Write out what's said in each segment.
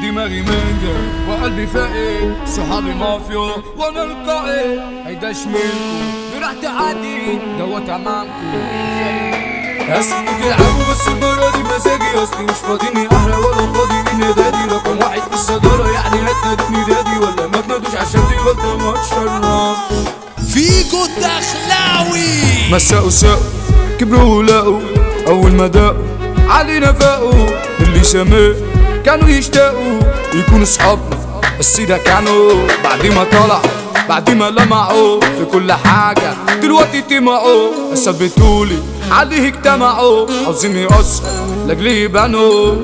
دماغي مانجا وقلبي فاقد، صحابي مافيا وانا القائد. هيدا شمالكو براح تعدي دوت امامكو. اسمي تلعبوا بس المرة دي مزاجي، اصلي مش فاضيني احرق ولا فاضي من نادي. رقم واحد في الصدارة يعني هتنادوني دادي، ولا ما تنادوش عشان دي غلطة ما تشرف. فيجو الدخلاوي مساء وساء كبروا ولاقوا، اول ما داقوا علينا فاقوا. اللي سماه كانوا يشتاقوا يكونوا صحابنا، بس ده كانوا بعد ما طلع بعد ما لمعوا في كل حاجة دلوقتي طمعوا. ثبتولي عليه اجتمعوا، عاوزين يقصروا لاجلي يبانوا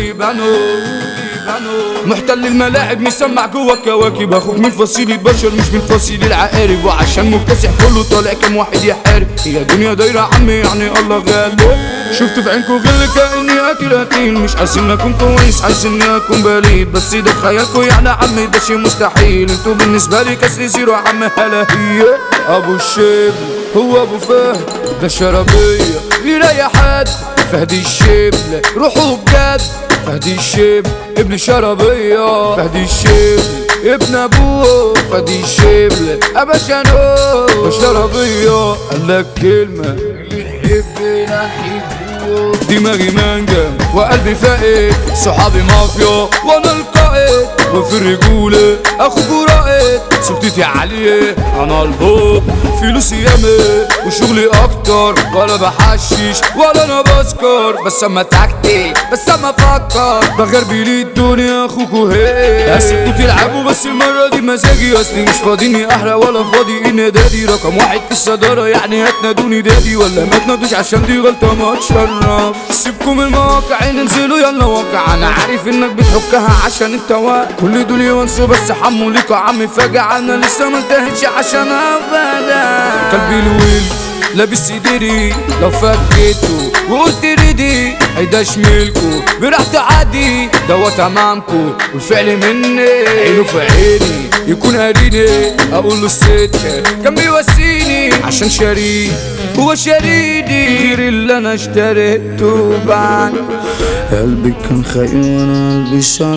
محتل الملاعب مسمع جوا الكواكب. اخوك من فصيل البشر مش من فصيل العقارب، وعشان مكتسح كله طالع كام واحد يحارب. هي الدنيا دايرة عمي يعني الله غالب. شفت في عينكو غل كأني اكل اكيل، مش عايزين اكون كويس عايزين اكون بليد، بس ده خيالكو يعني عمي ده شي مستحيل. انتو بالنسبة لي كسر زيرو عمي. هلا هي ابو الشبل هو ابو فهد، ده الشرابية يريح حد. فهدي الشبل روحوا بجد، فهدي الشبل ابن شرابية، فهدي الشبل ابن ابوه، فهدي الشبل ابا شانو شرابية. قالك كلمة اللي يحبنا يحبوه. دماغي مانجا وقلبي فاقد، صحابي مافيا وانا القائد. وفي الرجولة اخوك رائد، سلطتي عالية انا البوب. فلوسي ياما وشغلي اكتر، ولا بحشش ولا انا بسكر. بس اما تكتي بس اما افكر، بغربي لي الدنيا اخوكو هي. اسيبكوا تلعبوا بس المرة دي مزاجي، اصلي مش فاضيني احرق ولا فاضي النادي. رقم واحد في الصدارة يعني هتنادوني دادي، ولا ما تنادوش عشان دي غلطة ما تشرف. سيبكم المواقع ننزلوا يلا واقع. انا عارف انك بتحكها عشان انت واقع، كل دول يونسوا بس حموا ليك يا عمي فجأة. انا لسه ما انتهتش عشان ابدا. قلبي الويل لابس سديري، لو فكيتو وقلت ريدي هيدا شمالكو براح تعدي دوت امامكو. والفعل مني عينه في عيني يكون قاريني، اقول له السكة كان بيواسيني عشان شريك هو شريدي غير اللي انا اشتريته بعد. قلبي كان خاين وانا قلبي صان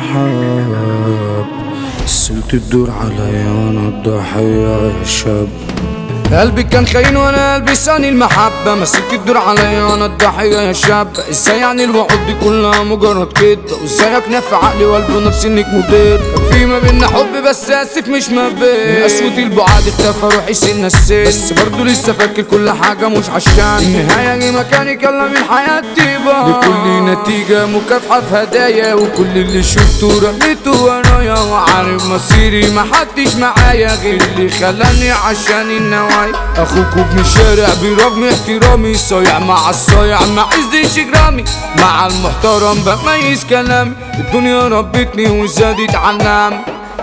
المحاب، سلت الدور عليا وانا الضحية يا شاب. قلبي كان خاين وانا قلبي صاني المحبة، مسكت الدور عليا وانا الضحية يا شاب. ازاي يعني الوعود دي كلها مجرد كده، وازاي اقنع في عقلي وقلبي نفسي انك مدير. كان في ما بينا حب بس اسف مش ما بين، قسوة البعاد اختفى روحي سنة السن. بس برضه لسه فاكر كل حاجة مش عشان النهاية جه مكاني كلام من حياتي بقى. لكل نتيجة مكافحة في هدايا، وكل اللي شفته رميته ورايا. وعارف مصيري محدش معايا غير اللي خلاني عشان النوايا. اخوك ابن شارع برغم احترامي، صايع مع الصايع ما عزتش جرامي، مع المحترم بميز كلامي. الدنيا ربتني وزادت عنام،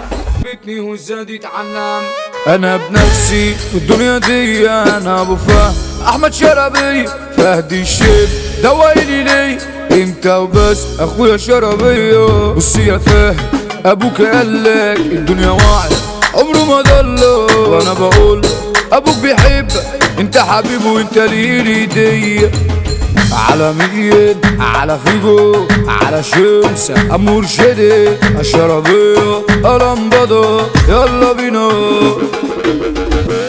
انا بنفسي في الدنيا دي انا ابو فهد احمد شرابي. فهدي الشيب دوالي لي انت وبس اخويا شرابيه. بص يا فهد ابوك قالك الدنيا واعية عمره ما ضله، وانا بقول ابوك بيحبك انت حبيبه وانت ليه هدية. على مين على فيجو على شمسة امور شدي الشرابية الانبضة يلا بينا.